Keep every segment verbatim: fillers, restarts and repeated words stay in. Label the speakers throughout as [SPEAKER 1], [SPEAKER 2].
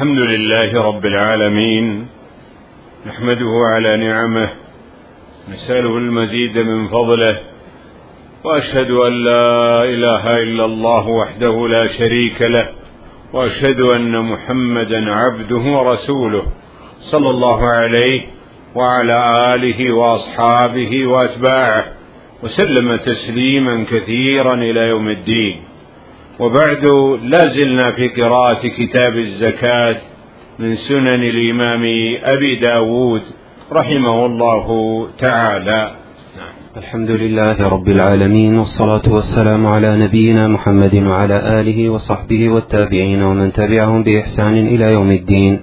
[SPEAKER 1] الحمد لله رب العالمين، نحمده على نعمه، نسأله المزيد من فضله، وأشهد أن لا إله إلا الله وحده لا شريك له، وأشهد أن محمدا عبده ورسوله صلى الله عليه وعلى آله وأصحابه وأتباعه وسلم تسليما كثيرا إلى يوم الدين. وبعد، لا زلنا في قراءة كتاب الزكاة من سنن الإمام أبي داود رحمه الله تعالى.
[SPEAKER 2] الحمد لله رب العالمين، والصلاة والسلام على نبينا محمد وعلى آله وصحبه والتابعين ومن تبعهم بإحسان إلى يوم الدين.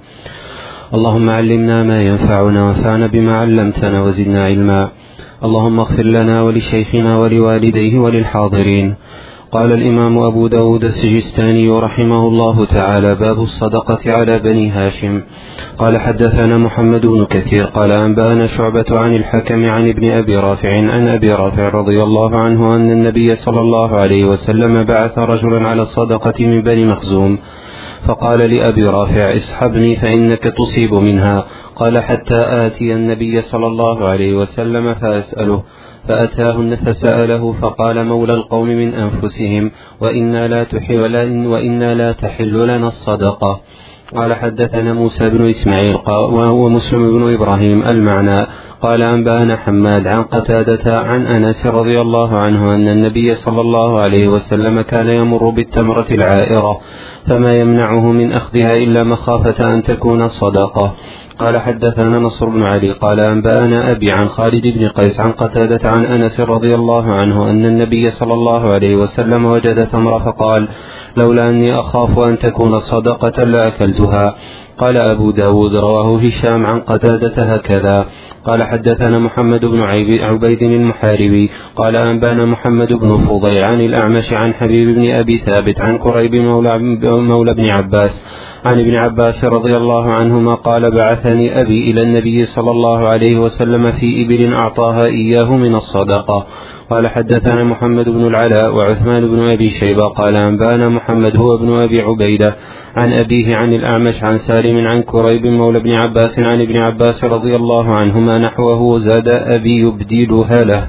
[SPEAKER 2] اللهم علمنا ما ينفعنا وانفعنا بما علمتنا وزدنا علما. اللهم اغفر لنا ولشيخنا ولوالديه وللحاضرين. قال الإمام أبو داود السجستاني رحمه الله تعالى: باب الصدقة على بني هاشم. قال: حدثنا محمد بن كثير قال: أنبأنا شعبة عن الحكم عن ابن أبي رافع عن أبي رافع رضي الله عنه أن النبي صلى الله عليه وسلم بعث رجلا على الصدقة من بني مخزوم، فقال لأبي رافع: اسحبني فإنك تصيب منها. قال: حتى آتي النبي صلى الله عليه وسلم فأسأله، فأتاه فسأله فقال: مولى القوم من أنفسهم، وإنا لا تحل, وإنا لا تحل لنا الصدقة. قال: حدثنا موسى بن إسماعيل ومسلم بن إبراهيم المعنى. قال: أنبأنا حماد عن قتادة عن أنس رضي الله عنه أن النبي صلى الله عليه وسلم كان يمر بالتمرة العائرة فما يمنعه من أخذها إلا مخافة أن تكون صدقة. قال: حدثنا نصر بن علي قال: أنبأنا أبي عن خالد بن قيس عن قتادة عن أنس رضي الله عنه أن النبي صلى الله عليه وسلم وجد تمرة فقال: لولا أني أخاف أن تكون صدقة لأكلتها. قال أبو داود: رواه هشام عن قتادة هكذا. قال: حدثنا محمد بن عبيد المحاربي قال: أنبأنا محمد بن فضيل عن الأعمش عن حبيب بن أبي ثابت عن كريب مولى, مولى بن عباس عن ابن عباس رضي الله عنهما قال: بعثني أبي إلى النبي صلى الله عليه وسلم في إبل أعطاها إياه من الصدقة. قال: حدثنا محمد بن العلاء وعثمان بن أبي شيبة قال: أنبأنا محمد هو ابن أبي عبيدة عن أبيه عن الأعمش عن سالم عن كريب مولى بن عباس عن ابن عباس رضي الله عنهما نحوه، زاد أبي يبدلها له.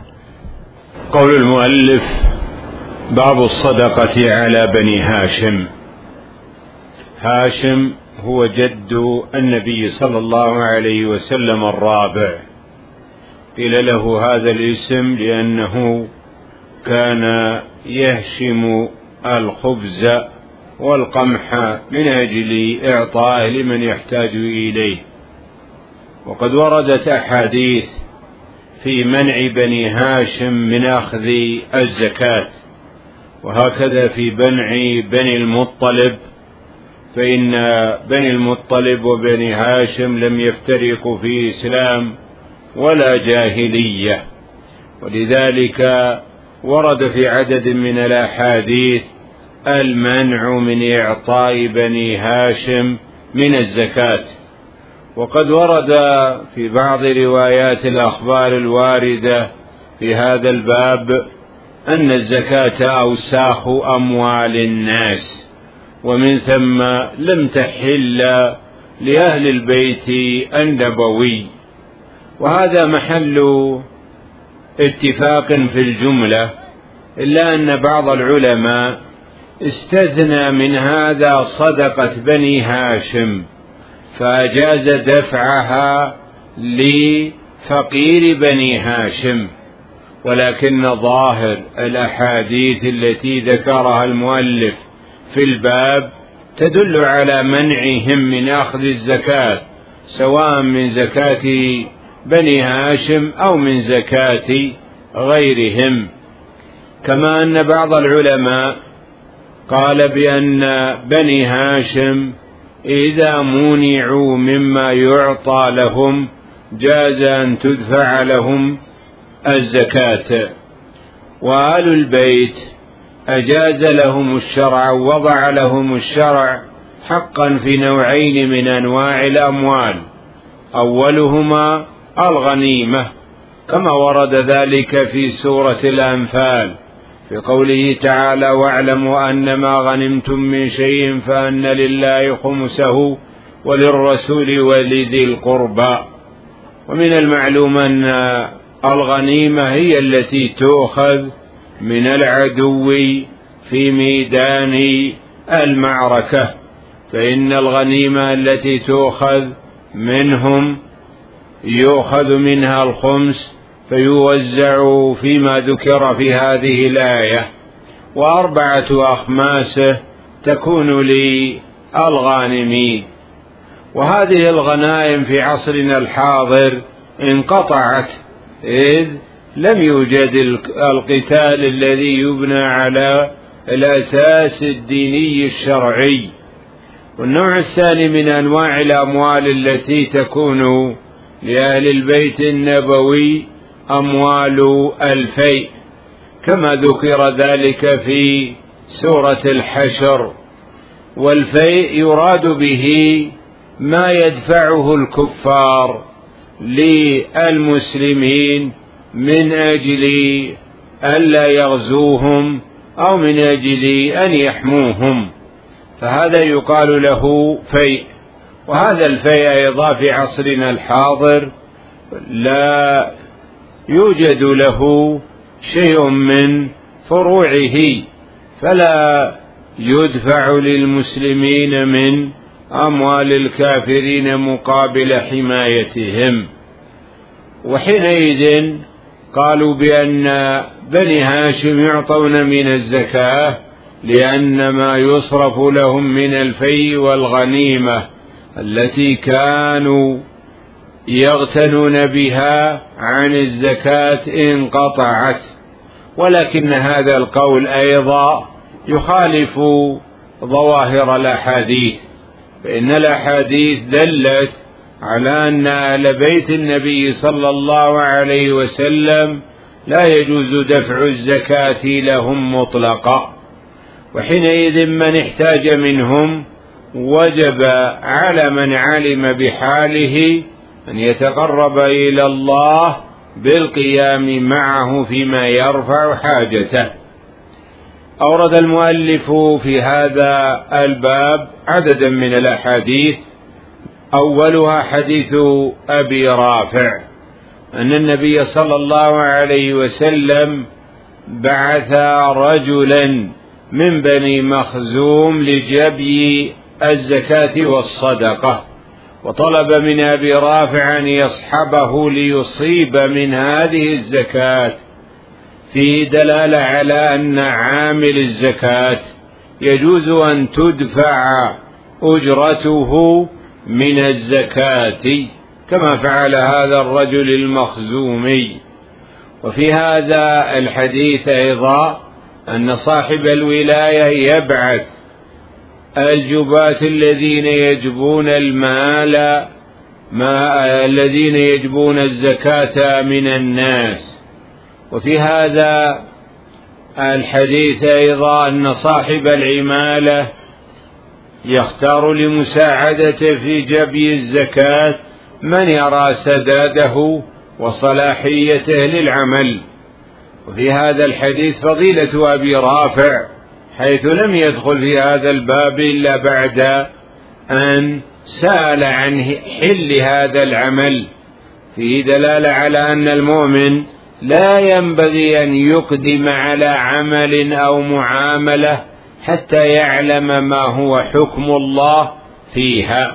[SPEAKER 1] قول المؤلف: باب الصدقة على بني هاشم. هاشم هو جد النبي صلى الله عليه وسلم الرابع، قيل له هذا الاسم لأنه كان يهشم الخبز والقمح من أجل إعطائه لمن يحتاج إليه. وقد وردت أحاديث في منع بني هاشم من أخذ الزكاة، وهكذا في منع بني المطلب، فإن بني المطلب وبني هاشم لم يفترقوا في إسلام ولا جاهلية، ولذلك ورد في عدد من الأحاديث المنع من إعطاء بني هاشم من الزكاة. وقد ورد في بعض روايات الأخبار الواردة في هذا الباب أن الزكاة أوساخ أموال الناس، ومن ثم لم تحل لأهل البيت النبوي، وهذا محل اتفاق في الجملة، إلا أن بعض العلماء استثنى من هذا صدقة بني هاشم، فأجاز دفعها لفقير بني هاشم. ولكن ظاهر الأحاديث التي ذكرها المؤلف في الباب تدل على منعهم من أخذ الزكاة، سواء من زكاة بني هاشم أو من زكاة غيرهم. كما أن بعض العلماء قال بأن بني هاشم إذا منعوا مما يعطى لهم جاز أن تدفع لهم الزكاة. وآل البيت أجاز لهم الشرع ووضع لهم الشرع حقا في نوعين من أنواع الأموال، أولهما الغنيمة، كما ورد ذلك في سورة الأنفال في قوله تعالى: واعلموا أن ما غنمتم من شيء فأن لله خمسه وللرسول ولذي القربى. ومن المعلوم أن الغنيمة هي التي تؤخذ من العدو في ميدان المعركة، فإن الغنيمة التي تؤخذ منهم يؤخذ منها الخمس فيوزع فيما ذكر في هذه الآية، وأربعة أخماسه تكون للغانمين. وهذه الغنائم في عصرنا الحاضر انقطعت، إذ لم يوجد القتال الذي يبنى على الأساس الديني الشرعي. والنوع الثاني من أنواع الأموال التي تكون لأهل البيت النبوي أموال الفيء، كما ذكر ذلك في سورة الحشر. والفيء يراد به ما يدفعه الكفار للمسلمين من أجل ألا يغزوهم أو من أجل أن يحموهم، فهذا يقال له فيء. وهذا الفيء أيضا في عصرنا الحاضر لا يوجد له شيء من فروعه، فلا يدفع للمسلمين من أموال الكافرين مقابل حمايتهم. وحينئذ قالوا بأن بني هاشم يعطون من الزكاة لأن ما يصرف لهم من الفيء والغنيمة التي كانوا يغتنون بها عن الزكاة انقطعت. ولكن هذا القول أيضا يخالف ظواهر الأحاديث، فإن الأحاديث دلت على أن أهل بيت النبي صلى الله عليه وسلم لا يجوز دفع الزكاة لهم مطلقا، وحينئذ من احتاج منهم وجب على من علم بحاله أن يتقرب إلى الله بالقيام معه فيما يرفع حاجته. أورد المؤلف في هذا الباب عددا من الأحاديث، أولها حديث أبي رافع أن النبي صلى الله عليه وسلم بعث رجلا من بني مخزوم لجبي الزكاة والصدقة، وطلب من أبي رافع أن يصحبه ليصيب من هذه الزكاة، فيه دلالة على أن عامل الزكاة يجوز أن تدفع أجرته من الزكاة كما فعل هذا الرجل المخزومي. وفي هذا الحديث أيضا أن صاحب الولاية يبعث الجباة الذين يجبون المال ما الذين يجبون الزكاة من الناس. وفي هذا الحديث أيضا أن صاحب العمالة يختار لمساعدته في جبي الزكاة من يرى سداده وصلاحيته للعمل. وفي هذا الحديث فضيلة أبي رافع، حيث لم يدخل في هذا الباب إلا بعد أن سأل عن حل هذا العمل، فيه دلالة على أن المؤمن لا ينبغي أن يقدم على عمل أو معاملة حتى يعلم ما هو حكم الله فيها.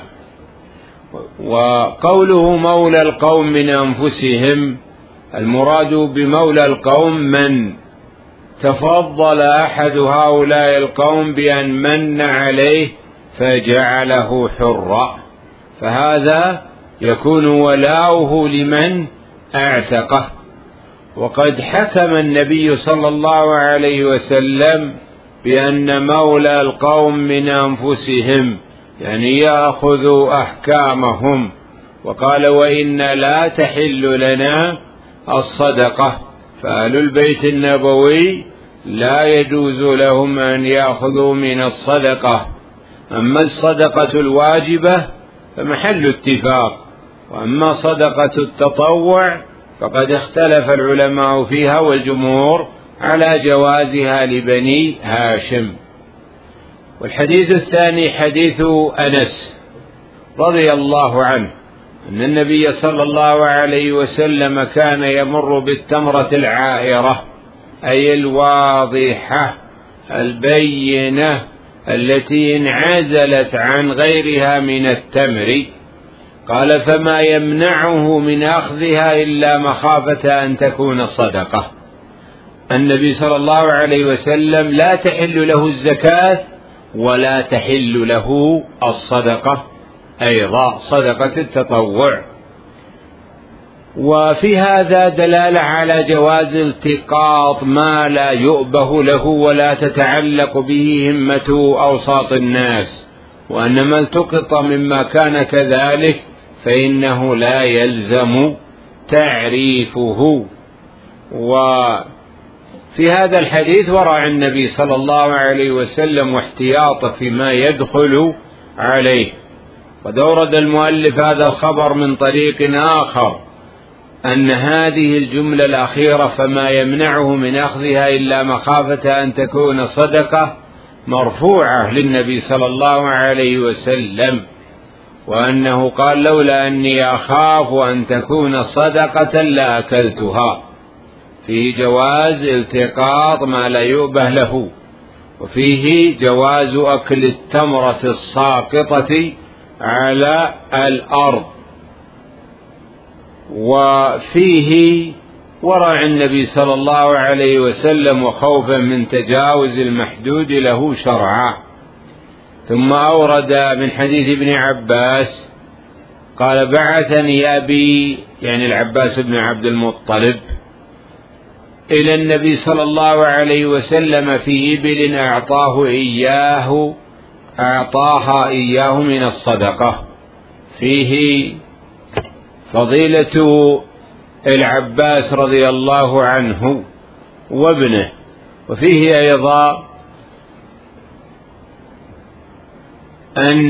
[SPEAKER 1] وقوله مولى القوم من أنفسهم، المراد بمولى القوم من تفضل أحد هؤلاء القوم بأن من عليه فجعله حرا، فهذا يكون ولاؤه لمن اعتقه. وقد حكم النبي صلى الله عليه وسلم بأن مولى القوم من أنفسهم، يعني يأخذ أحكامهم، وقال وإن لا تحل لنا الصدقة، فأهل البيت النبوي لا يجوز لهم أن يأخذوا من الصدقة. أما الصدقة الواجبة فمحل اتفاق، وأما صدقة التطوع فقد اختلف العلماء فيها، والجمهور على جوازها لبني هاشم. والحديث الثاني حديث أنس، رضي الله عنه أن النبي صلى الله عليه وسلم كان يمر بالتمرة العائرة، أي الواضحة البينة التي انعزلت عن غيرها من التمر، قال فما يمنعه من أخذها إلا مخافة أن تكون صدقة. النبي صلى الله عليه وسلم لا تحل له الزكاة ولا تحل له الصدقة أيضا، صدقة التطوع. وفي هذا دلالة على جواز التقاط ما لا يؤبه له ولا تتعلق به همة أوساط الناس، وأن ما التقط مما كان كذلك فإنه لا يلزم تعريفه. وفي هذا الحديث ورع النبي صلى الله عليه وسلم واحتياطه فيما يدخل عليه. قد أورد المؤلف هذا الخبر من طريق آخر أن هذه الجملة الأخيرة فما يمنعه من أخذها إلا مخافة أن تكون صدقة مرفوعة للنبي صلى الله عليه وسلم، وأنه قال لولا أني أخاف أن تكون صدقة لأكلتها. فيه جواز التقاط ما لا يؤبه له، وفيه جواز أكل التمرة الساقطة على الأرض، وفيه ورع النبي صلى الله عليه وسلم وخوفا من تجاوز المحدود له شرعا. ثم أورد من حديث ابن عباس قال بعثني أبي، يعني العباس بن عبد المطلب، إلى النبي صلى الله عليه وسلم في إبل أعطاه إياه أعطاها إياه من الصدقة. فيه فضيلة العباس رضي الله عنه وابنه، وفيه أيضا أن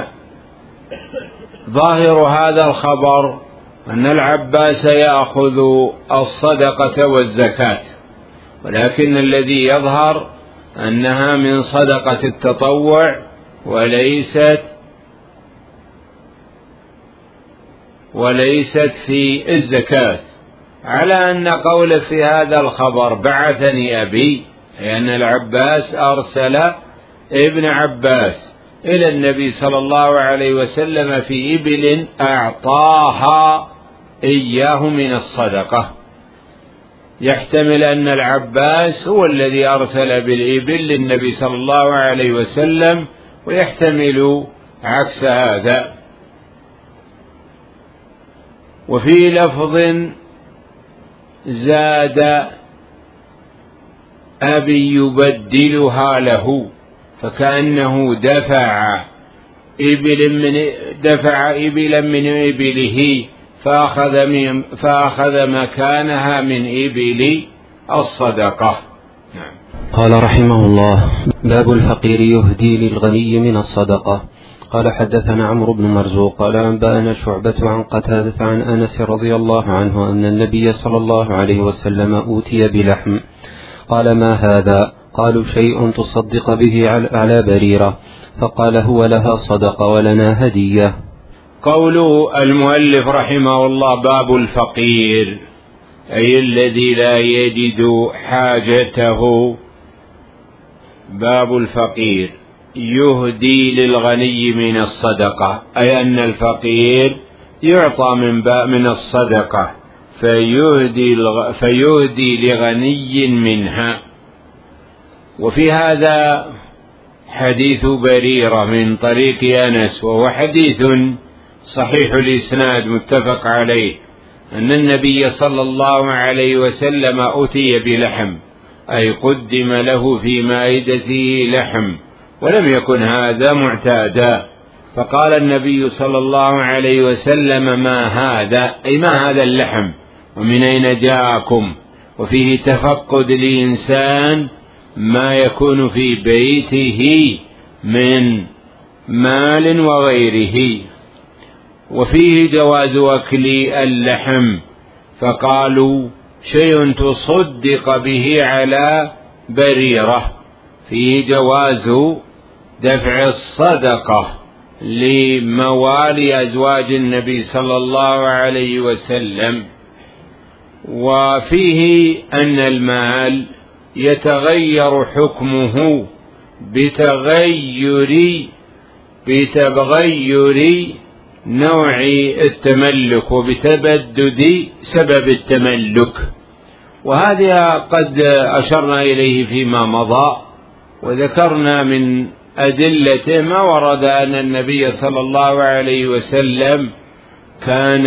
[SPEAKER 1] ظاهر هذا الخبر أن العباس يأخذ الصدقة والزكاة، ولكن الذي يظهر أنها من صدقة التطوع وليست وليست في الزكاة، على أن قول في هذا الخبر بعثني أبي، لأن العباس أرسل ابن عباس إلى النبي صلى الله عليه وسلم في إبل أعطاها إياه من الصدقة، يحتمل أن العباس هو الذي أرسل بالإبل للنبي صلى الله عليه وسلم، ويحتمل عكس هذا. وفي لفظ زاد أبي يبدلها له، فكأنه دفع إبل من دفع إبلا من إبله فأخذ, من فأخذ مكانها من إبل الصدقة. نعم.
[SPEAKER 2] قال رحمه الله: باب الفقير يهدي للغني من الصدقة. قال حدثنا عمرو بن مرزوق قال أنبأنا شعبة عن قتادة عن أنس رضي الله عنه أن النبي صلى الله عليه وسلم أوتي بلحم، قال: ما هذا؟ قالوا: شيء تصدق به على بريرة. فقال: هو لها صدقة ولنا هدية.
[SPEAKER 1] قول المؤلف رحمه الله: باب الفقير، أي الذي لا يجد حاجته. باب الفقير يهدي للغني من الصدقة، أي أن الفقير يعطى من من الصدقة فيهدي, فيهدي لغني منها. وفي هذا حديث بريرة من طريق أنس، وهو حديث صحيح الإسناد متفق عليه، أن النبي صلى الله عليه وسلم أتي بلحم، أي قدم له في مائدته لحم، ولم يكن هذا معتادا، فقال النبي صلى الله عليه وسلم: ما هذا؟ أي ما هذا اللحم ومن أين جاءكم؟ وفيه تفقد الإنسان ما يكون في بيته من مال وغيره. وفيه جواز أكل اللحم، فقالوا: شيء تصدق به على بريرة. فيه جواز دفع الصدقة لموالي أزواج النبي صلى الله عليه وسلم. وفيه أن المال يتغير حكمه بتغير بتغير نوع التملك وبتبدد سبب التملك، وهذا قد أشرنا إليه فيما مضى، وذكرنا من أدلته ما ورد أن النبي صلى الله عليه وسلم كان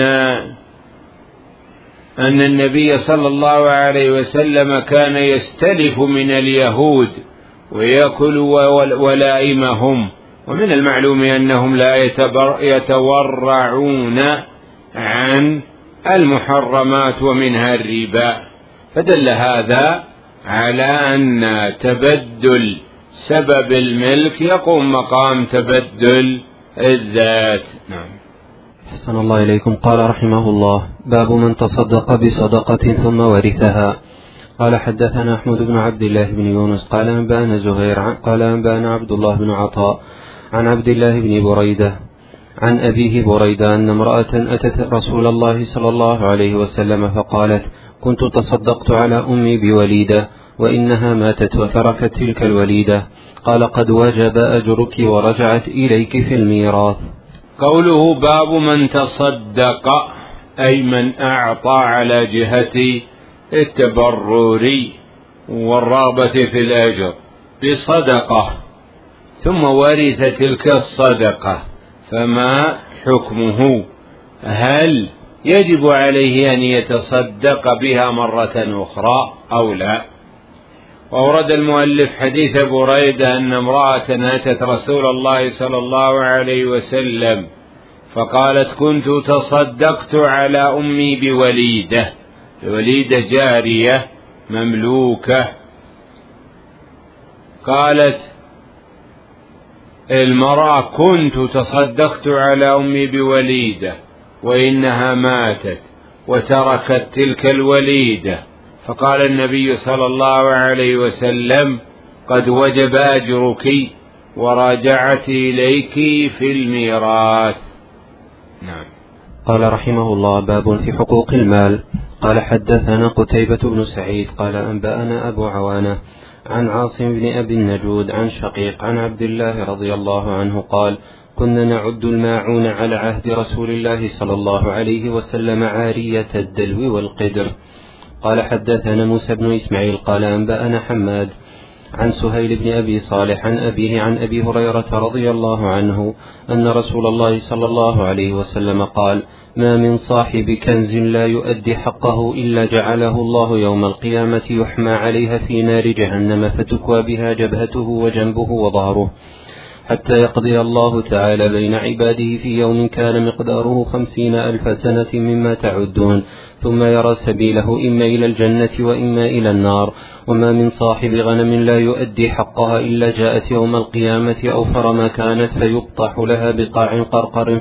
[SPEAKER 1] أن النبي صلى الله عليه وسلم كان يستلف من اليهود ويأكل ولائمهم، ومن المعلوم أنهم لا يتورعون عن المحرمات ومنها الربا، فدل هذا على أن تبدل سبب الملك يقوم مقام تبدل الذات. نعم.
[SPEAKER 2] حسن الله إليكم. قال رحمه الله: باب من تصدق بصدقة ثم ورثها. قال حدثنا أحمد بن عبد الله بن يونس قال أنبأنا زهير قال أنبأنا عبد الله بن عطاء عن عبد الله بن بريدة عن أبيه بريدة أن امرأة أتت رسول الله صلى الله عليه وسلم فقالت: كنت تصدقت على أمي بوليدة وإنها ماتت وتركت تلك الوليدة. قال: قد وجب أجرك ورجعت إليك في الميراث.
[SPEAKER 1] قوله باب من تصدق أي من أعطى على جهة التبرر والرغبة في الأجر بصدقة ثم ورث تلك الصدقة، فما حكمه؟ هل يجب عليه أن يتصدق بها مرة أخرى أو لا؟ وأورد المؤلف حديث بريدة أن امرأة أتت رسول الله صلى الله عليه وسلم فقالت: كنت تصدقت على أمي بوليدة، بوليدة جارية مملوكة. قالت المرأة: كنت تصدقت على أمي بوليدة وإنها ماتت وتركت تلك الوليدة. فقال النبي صلى الله عليه وسلم: قد وجب أجرك وراجعت إليك في الميراث. نعم.
[SPEAKER 2] قال رحمه الله: باب في حقوق المال. قال حدثنا قتيبة بن سعيد قال أنبأنا أبو عوانة عن عاصم بن أبي النجود عن شقيق عن عبد الله رضي الله عنه قال: كنا نعد الماعون على عهد رسول الله صلى الله عليه وسلم عارية الدلو والقدر. قال حدثنا موسى بن إسماعيل قال أنبأنا حماد عن سهيل بن أبي صالح عن أبيه عن أبي هريرة رضي الله عنه أن رسول الله صلى الله عليه وسلم قال: ما من صاحب كنز لا يؤدي حقه إلا جعله الله يوم القيامة يحمى عليها في نار جهنم فتكوى بها جبهته وجنبه وظهره حتى يقضي الله تعالى بين عباده في يوم كان مقداره خمسين ألف سنة مما تعدون، ثم يرى سبيله إما إلى الجنة وإما إلى النار. وما من صاحب غنم لا يؤدي حقها إلا جاءت يوم القيامة أوفر ما كانت فيبطح لها بقاع قرقر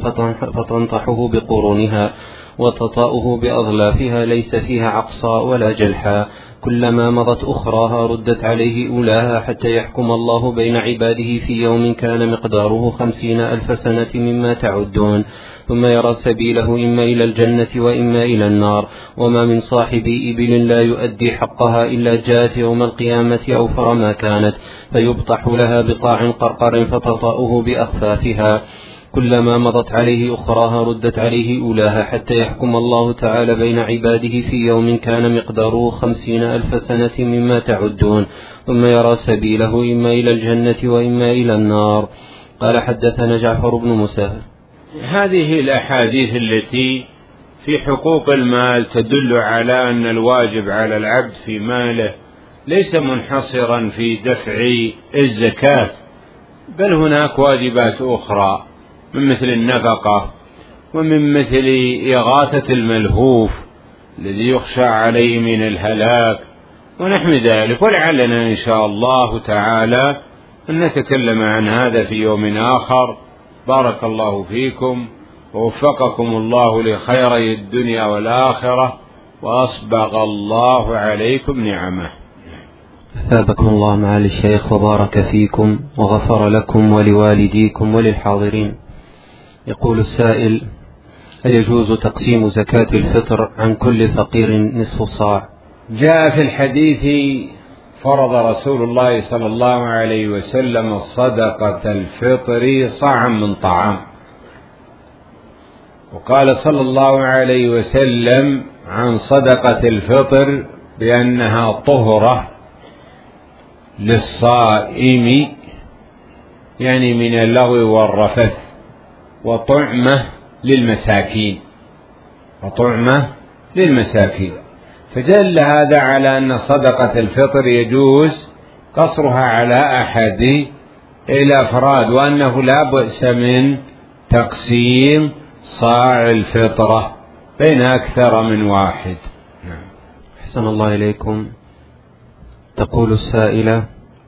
[SPEAKER 2] فتنطحه بقرونها وتطاؤه بأظلافها ليس فيها عقصاء ولا جلحاء، كلما مضت أخراها ردت عليه أولاها حتى يحكم الله بين عباده في يوم كان مقداره خمسين ألف سنة مما تعدون، ثم يرى سبيله إما إلى الجنة وإما إلى النار. وما من صاحب إبل لا يؤدي حقها إلا جاءت يوم القيامة أوفر ما كانت فيبطح لها بقاع قرقر فتطأه بأخفافها، كلما مضت عليه أخراها ردت عليه أولاها حتى يحكم الله تعالى بين عباده في يوم كان مقداره خمسين ألف سنة مما تعدون، ثم يرى سبيله إما إلى الجنة وإما إلى النار. قال حدثنا جعفر بن موسى.
[SPEAKER 1] هذه الأحاديث التي في حقوق المال تدل على أن الواجب على العبد في ماله ليس منحصرا في دفع الزكاة، بل هناك واجبات أخرى من مثل النفقة ومن مثل إغاثة الملهوف الذي يخشى عليه من الهلاك ونحو ذلك، ولعلنا إن شاء الله تعالى أن نتكلم عن هذا في يوم آخر. بارك الله فيكم ووفقكم الله لخيري الدنيا والآخرة وأصبغ الله عليكم نعمه.
[SPEAKER 2] أثابكم الله معالي الشيخ وبارك فيكم وغفر لكم ولوالديكم وللحاضرين. يقول السائل: هل يجوز تقسيم زكاة الفطر عن كل فقير نصف صاع؟
[SPEAKER 1] جاء في الحديث: فرض رسول الله صلى الله عليه وسلم صدقة الفطر صاعا من طعام. وقال صلى الله عليه وسلم عن صدقة الفطر بأنها طهرة للصائم، يعني من اللغو والرفث، وطعمة للمساكين وطعمة للمساكين فدل هذا على أن صدقة الفطر يجوز قصرها على أحد الأفراد، وأنه لا بأس من تقسيم صاع الفطرة بين أكثر من واحد.
[SPEAKER 2] أحسن الله إليكم. تقول السائلة: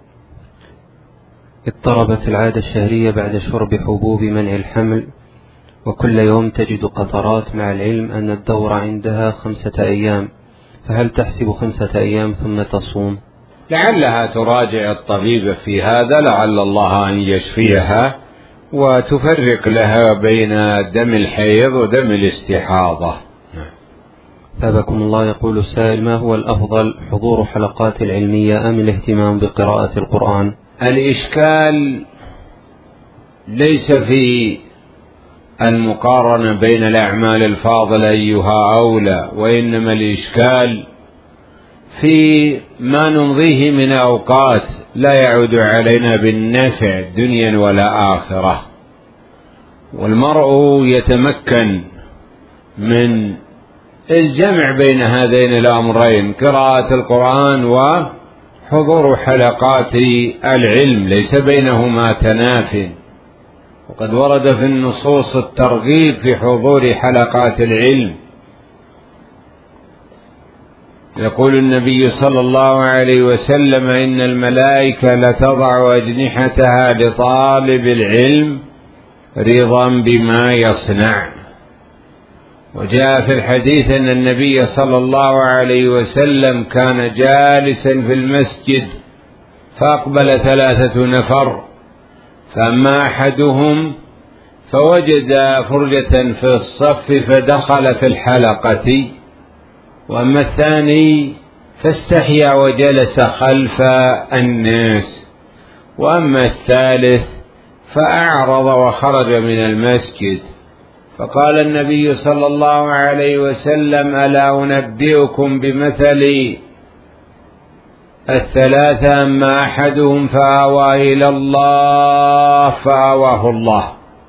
[SPEAKER 2] اضطربت العادة الشهرية بعد شرب حبوب منع الحمل، وكل يوم تجد قطرات، مع العلم أن الدورة عندها خمسة أيام، فهل تحسب خمسة أيام ثم تصوم؟
[SPEAKER 1] لعلها تراجع الطبيب في هذا، لعل الله أن يشفيها وتفرق لها بين دم الحيض ودم الاستحاضة.
[SPEAKER 2] ثابكم الله. يقول السائل: ما هو الأفضل، حضور حلقات العلمية أم الاهتمام بقراءة القرآن؟
[SPEAKER 1] الإشكال ليس في المقارنة بين الأعمال الفاضلة أيها أولى، وإنما الإشكال في ما نمضيه من أوقات لا يعود علينا بالنفع دنيا ولا آخرة. والمرء يتمكن من الجمع بين هذين الأمرين، قراءة القرآن وحضور حلقات العلم، ليس بينهما تناف. وقد ورد في النصوص الترغيب في حضور حلقات العلم. يقول النبي صلى الله عليه وسلم: إن الملائكة لتضع أجنحتها لطالب العلم رضا بما يصنع. وجاء في الحديث أن النبي صلى الله عليه وسلم كان جالسا في المسجد فأقبل ثلاثة نفر، فأما أحدهم فوجد فرجة في الصف فدخل في الحلقة، وأما الثاني فاستحيا وجلس خلف الناس، وأما الثالث فأعرض وخرج من المسجد. فقال النبي صلى الله عليه وسلم: ألا أنبئكم بمثل الثلاثة؟ أما أحدهم فآوى إلى الله فآواه الله،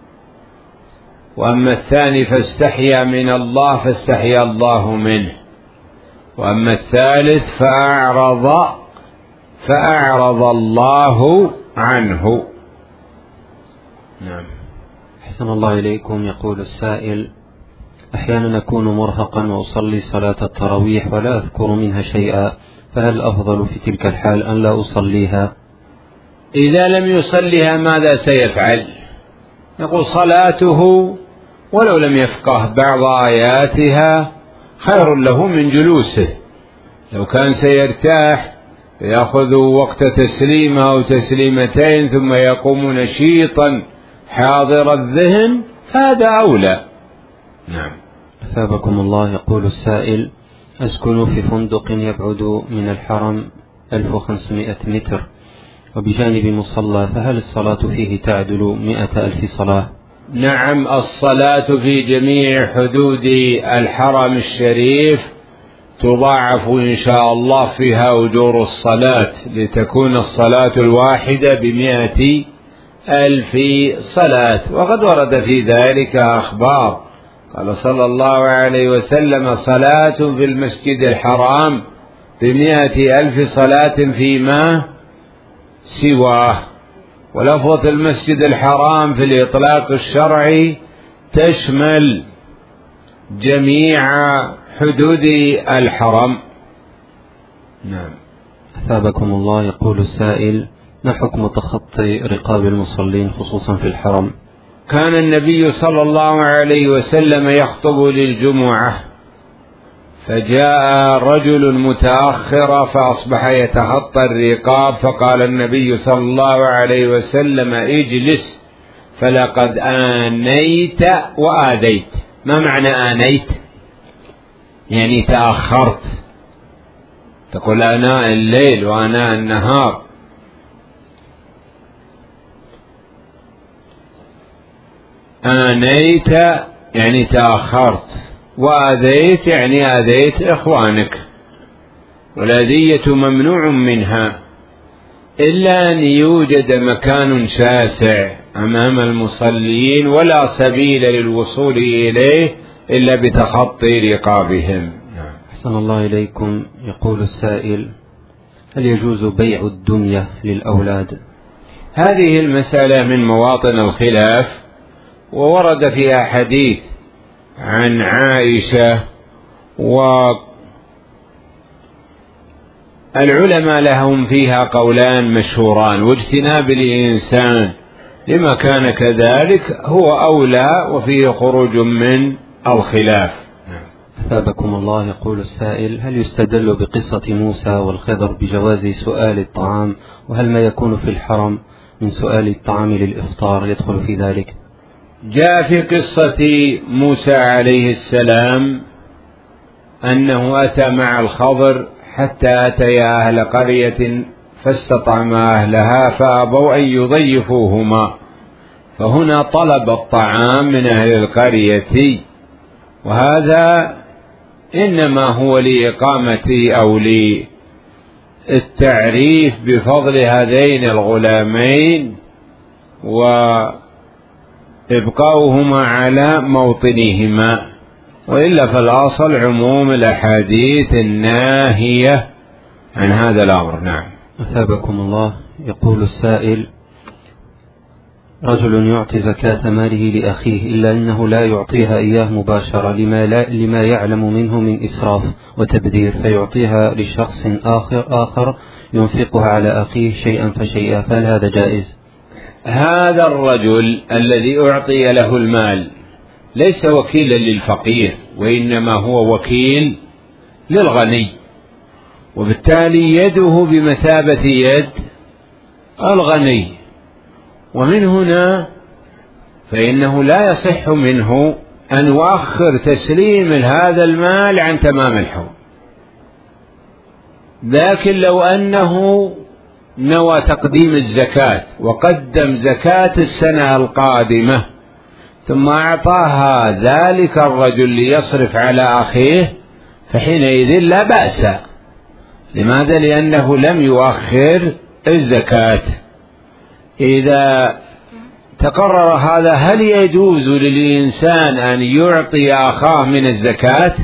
[SPEAKER 1] وأما الثاني فاستحيا من الله فاستحيا الله منه، وأما الثالث فأعرض فأعرض الله عنه.
[SPEAKER 2] نعم. أحسن الله إليكم. يقول السائل: أحيانا أكون مرهقا وأصلي صلاة التراويح ولا أذكر منها شيئا، فهل أفضل في تلك الحال أن لا أصليها؟
[SPEAKER 1] إذا لم يصليها ماذا سيفعل؟ نقول صلاته ولو لم يفقه بعض آياتها خير له من جلوسه. لو كان سيرتاح يأخذ وقت تسليمة أو تسليمتين ثم يقوم نشيطا حاضر الذهن هذا أولى. نعم.
[SPEAKER 2] أثابكم الله. يقول السائل: أسكن في فندق يبعد من الحرم ألف وخمسمائة متر وبجانب مصلى، فهل الصلاة فيه تعدل مئة ألف صلاة؟
[SPEAKER 1] نعم، الصلاة في جميع حدود الحرم الشريف تضاعف إن شاء الله فيها أجور الصلاة، لتكون الصلاة الواحدة بمئة ألف صلاة. وقد ورد في ذلك أخبار، قال صلى الله عليه وسلم: صلاة في المسجد الحرام بمئة ألف صلاة فيما سواه. ولفظة المسجد الحرام في الإطلاق الشرعي تشمل جميع حدود الحرم.
[SPEAKER 2] نعم. أثابكم الله. يقول السائل: ما حكم تخطي رقاب المصلين خصوصا في الحرم؟
[SPEAKER 1] كان النبي صلى الله عليه وسلم يخطب للجمعة، فجاء رجل متأخر فأصبح يتخطى الرقاب، فقال النبي صلى الله عليه وسلم: اجلس فلقد آنيت وآذيت. ما معنى آنيت؟ يعني تأخرت، تقول آناء الليل وآناء النهار. آنيت يعني تأخرت، وآذيت يعني آذيت إخوانك. والأذية ممنوع منها إلا أن يوجد مكان شاسع أمام المصلين ولا سبيل للوصول إليه إلا بتخطي رقابهم.
[SPEAKER 2] أحسن الله إليكم. يقول السائل: هل يجوز بيع الدنيا للأولاد؟
[SPEAKER 1] هذه المسألة من مواطن الخلاف، وورد فيها حديث عن عائشة، والعلماء لهم فيها قولان مشهوران، واجتناب الإنسان لما كان كذلك هو أولى، وفيه خروج من الخلاف.
[SPEAKER 2] أثابكم الله. يقول السائل: هل يستدل بقصة موسى والخضر بجواز سؤال الطعام؟ وهل ما يكون في الحرم من سؤال الطعام للإفطار يدخل في ذلك؟
[SPEAKER 1] جاء في قصة موسى عليه السلام أنه أتى مع الخضر حتى أتيا أهل قرية فاستطعما أهلها فأبوا أن يضيفوهما، فهنا طلب الطعام من أهل القرية، وهذا إنما هو لإقامة أو للتعريف بفضل هذين الغلامين وإبقاؤهما على موطنهما، وإلا فالأصل عموم الأحاديث الناهية عن هذا الأمر. نعم.
[SPEAKER 2] أثابكم الله. يقول السائل: رجل يعطي زكاة ماله لأخيه إلا أنه لا يعطيها إياه مباشرة لما, لا لما يعلم منه من إسراف وتبذير، فيعطيها لشخص آخر, آخر ينفقها على أخيه شيئا فشيئا، فهل هذا جائز؟
[SPEAKER 1] هذا الرجل الذي أعطي له المال ليس وكيلا للفقير، وإنما هو وكيل للغني، وبالتالي يده بمثابة يد الغني، ومن هنا فإنه لا يصح منه أن يؤخر تسليم هذا المال عن تمام الحول. لكن لو أنه نوى تقديم الزكاة وقدم زكاة السنة القادمة ثم أعطاها ذلك الرجل ليصرف على أخيه، فحينئذ لا بأس. لماذا؟ لأنه لم يؤخر الزكاة. إذا تقرر هذا، هل يجوز للإنسان أن يعطي أخاه من الزكاة؟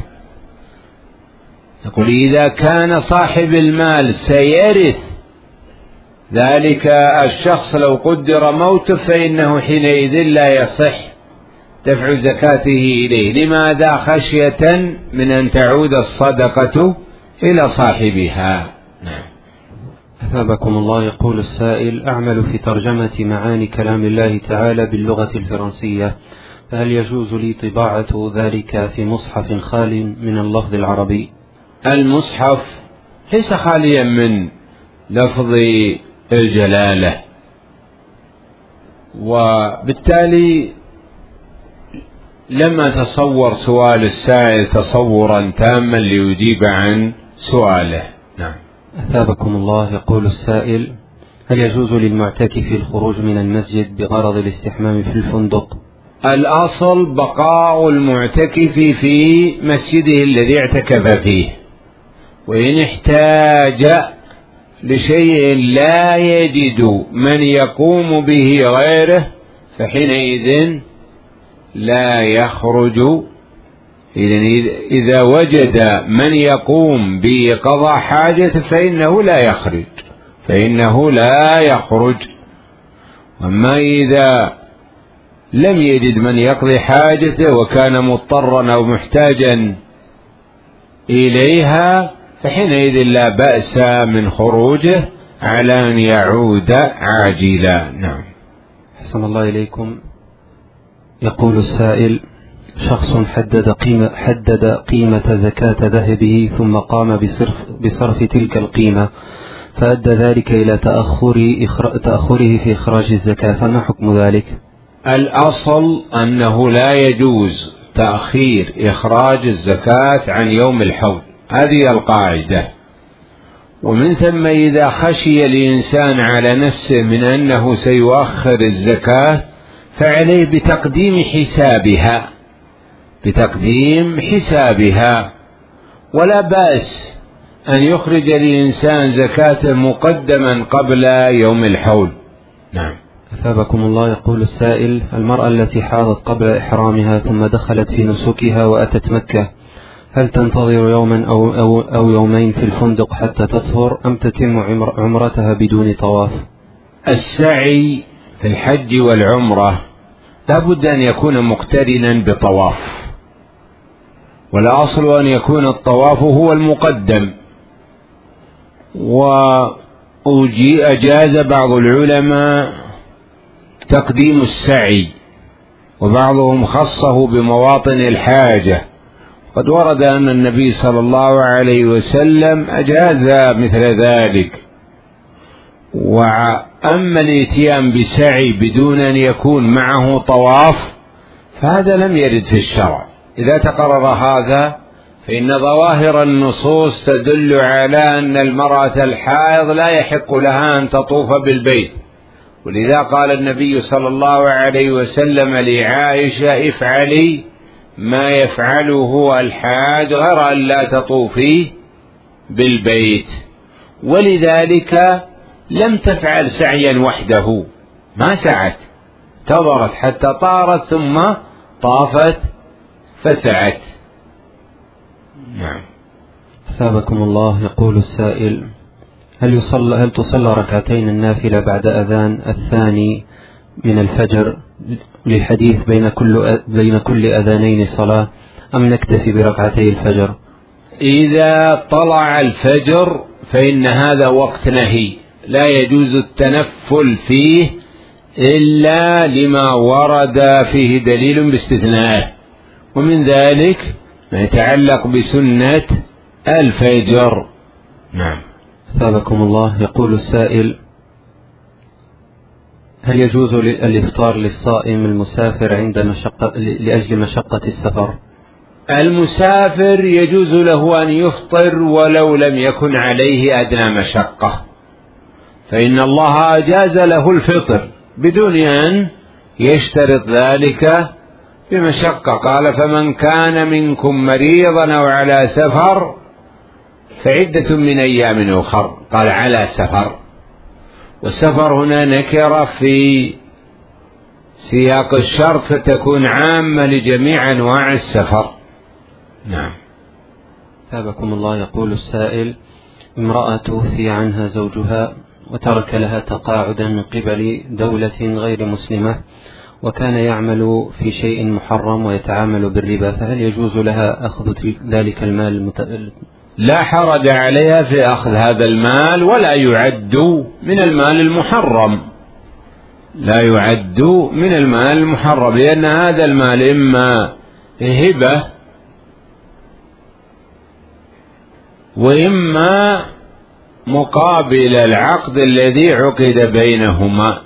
[SPEAKER 1] نقول إذا كان صاحب المال سيرث ذلك الشخص لو قدر موته، فإنه حينئذ لا يصح دفع زكاته إليه. لماذا؟ خشية من أن تعود الصدقة إلى صاحبها. نعم.
[SPEAKER 2] أثابكم الله. يقول السائل: أعمل في ترجمة معاني كلام الله تعالى باللغة الفرنسية، فهل يجوز لي طباعة ذلك في مصحف خال من اللفظ العربي؟
[SPEAKER 1] المصحف ليس خاليا من لفظ الجلالة، وبالتالي لما تصور سؤال السائل تصورا تاما ليجيب عن سؤاله. نعم.
[SPEAKER 2] أثابكم الله. يقول السائل: هل يجوز للمعتكف الخروج من المسجد بغرض الاستحمام في الفندق؟
[SPEAKER 1] الأصل بقاء المعتكف في مسجده الذي اعتكف فيه، وإن احتاج لشيء لا يجد من يقوم به غيره فحينئذ لا يخرج. إذا وجد من يقوم بقضاء حاجة فإنه لا يخرج فإنه لا يخرج أما إذا لم يجد من يقضي حاجته وكان مضطرا أو محتاجا إليها فحينئذ لا بأس من خروجه على أن يعود عاجلا. نعم.
[SPEAKER 2] أحسن الله إليكم. يقول السائل: شخص حدد قيمة, حدد قيمة زكاة ذهبه ثم قام بصرف, بصرف تلك القيمة، فأدى ذلك إلى تأخر تأخره في إخراج الزكاة، فما حكم ذلك؟
[SPEAKER 1] الأصل أنه لا يجوز تأخير إخراج الزكاة عن يوم الحول، هذه القاعدة. ومن ثم إذا خشي الإنسان على نفسه من أنه سيؤخر الزكاة فعليه بتقديم حسابها بتقديم حسابها ولا بأس أن يخرج الإنسان زكاة مقدما قبل يوم الحول. نعم.
[SPEAKER 2] أثابكم الله. يقول السائل: المرأة التي حاضت قبل إحرامها ثم دخلت في نسكها وأتت مكة، هل تنتظر يوما أو, أو, أو يومين في الفندق حتى تطهر، أم تتم عمرتها بدون طواف؟
[SPEAKER 1] السعي في الحج والعمرة لا بد أن يكون مقترنا بطواف، والأصل أن يكون الطواف هو المقدم. وأجاز بعض العلماء تقديم السعي، وبعضهم خصه بمواطن الحاجة. قد ورد أن النبي صلى الله عليه وسلم أجاز مثل ذلك. وأما الاتيان بسعي بدون أن يكون معه طواف فهذا لم يرد في الشرع. إذا تقرر هذا فإن ظواهر النصوص تدل على أن المرأة الحائض لا يحق لها أن تطوف بالبيت، ولذا قال النبي صلى الله عليه وسلم لعائشة: افعلي ما يفعله الحاج غير أن لا تطوفي بالبيت. ولذلك لم تفعل سعيا وحده، ما سعت، انتظرت حتى طارت ثم طافت فسعت. نعم.
[SPEAKER 2] أثابكم الله. يقول السائل: هل يصلى هل تصلى ركعتين النافلة بعد أذان الثاني من الفجر للحديث بين كل بين كل أذانين صلاة، أم نكتفي بركعتي الفجر؟
[SPEAKER 1] إذا طلع الفجر فإن هذا وقت نهي، لا يجوز التنفل فيه إلا لما ورد فيه دليل باستثنائه، ومن ذلك ما يتعلق بسنة الفجر. نعم.
[SPEAKER 2] أثابكم الله. يقول السائل: هل يجوز الإفطار للصائم المسافر عند مشقة لأجل مشقة السفر؟
[SPEAKER 1] المسافر يجوز له أن يفطر ولو لم يكن عليه أدنى مشقة، فإن الله أجاز له الفطر بدون أن يشترط ذلك بمشقة. قال: فمن كان منكم مريضا أو على سفر فعدة من أيام أخر. قال: على سفر، والسفر هنا نكرة في سياق الشرط فتكون عامة لجميع أنواع السفر. نعم.
[SPEAKER 2] ثابكم الله. يقول السائل: امرأة توفي عنها زوجها وترك لها تقاعدا من قبل دولة غير مسلمة، وكان يعمل في شيء محرم ويتعامل بالربا، فهل يجوز لها أخذ ذلك المال المت...
[SPEAKER 1] لا حرج عليها في أخذ هذا المال، ولا يعد من المال المحرم، لا يعد من المال المحرم، لأن هذا المال إما هبة وإما مقابل العقد الذي عقد بينهما.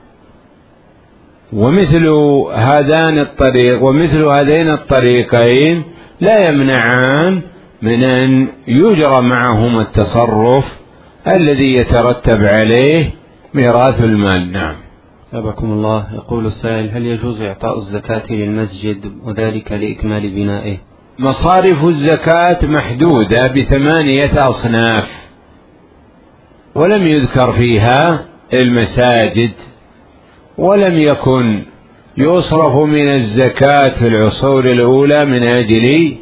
[SPEAKER 1] ومثل هذان الطريق ومثل هذين الطريقين لا يمنعان من أن يجرى معهما التصرف الذي يترتب عليه ميراث المال. نعم.
[SPEAKER 2] أباكم الله. يقول السائل: هل يجوز إعطاء الزكاة للمسجد وذلك لإكمال بنائه؟
[SPEAKER 1] مصارف الزكاة محدودة بثمانية أصناف، ولم يذكر فيها المساجد، ولم يكن يصرف من الزكاة في العصور الأولى من أجل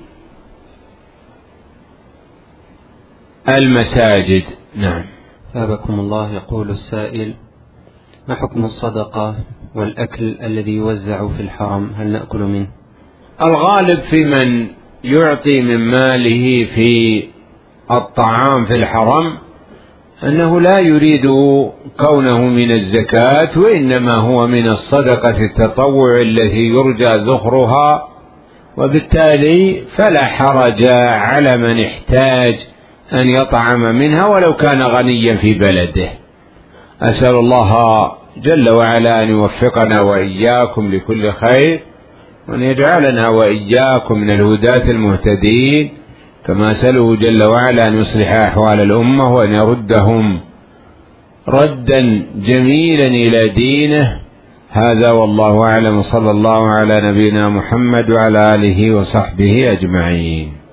[SPEAKER 1] المساجد. نعم.
[SPEAKER 2] أباكم الله. يقول السائل: ما حكم الصدقة والأكل الذي يوزع في الحرم، هل نأكل منه؟
[SPEAKER 1] الغالب في من يعطي من ماله في الطعام في الحرم أنه لا يريد كونه من الزكاة، وإنما هو من الصدقة التطوع التي يرجى ذخرها، وبالتالي فلا حرج على من احتاج أن يطعم منها ولو كان غنيا في بلده. أسأل الله جل وعلا أن يوفقنا وإياكم لكل خير، وأن يجعلنا وإياكم من الهداة المهتدين، كما أسأله جل وعلا أن يصلح أحوال الأمة وأن يردهم ردا جميلا إلى دينه. هذا والله أعلم، صلى الله على نبينا محمد وعلى آله وصحبه أجمعين.